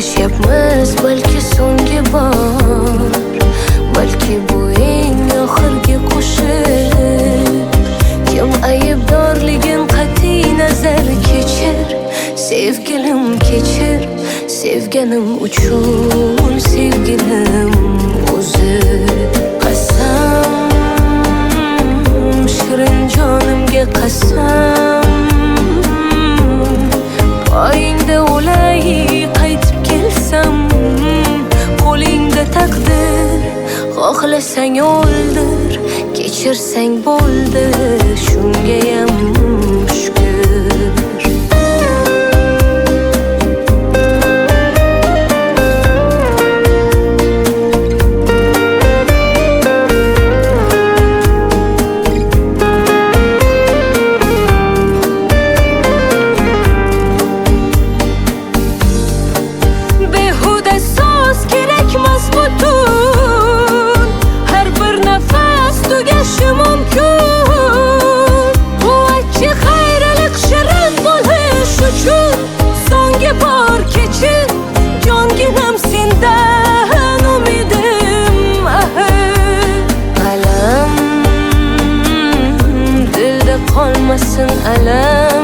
Yashayapmiz balki so'nggi bor, balki bu eng oxirgi qo'shiq. Kim aybdorligin qat'iy nazar kechir, sevgilim kechir, sevganim uchun sevgilim o'zi. Qasam, shirin jonimga qasam, poyingda o'lay qaytib kelsam, qo'lingda taqdir, xohlasang o'ldir, kechirsang bo'ldi, shungayam shukr. Qolmasin alam,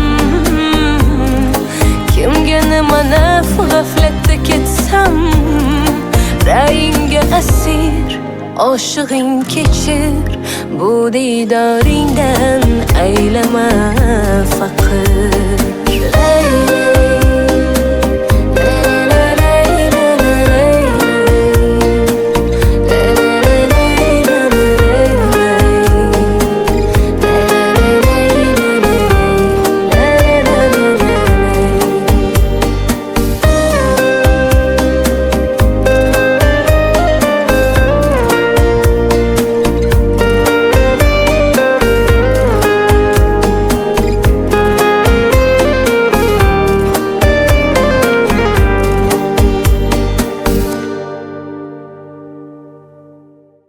kimga nima naf g'aflatda ketsam, ra'yingga asir, oshig'ing kechir, bu diydoringdan aylama faqir.